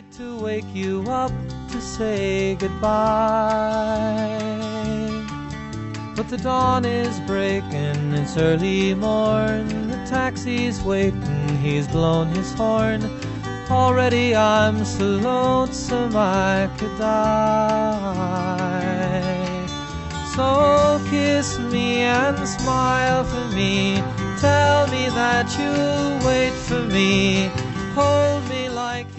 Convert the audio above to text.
hate to wake you up to say goodbye, but the dawn is breaking, it's early morn. The taxi's waiting, he's blown his horn. Already I'm so lonesome I could die. So kiss me and smile for me, tell me that you'll wait for me, hold me like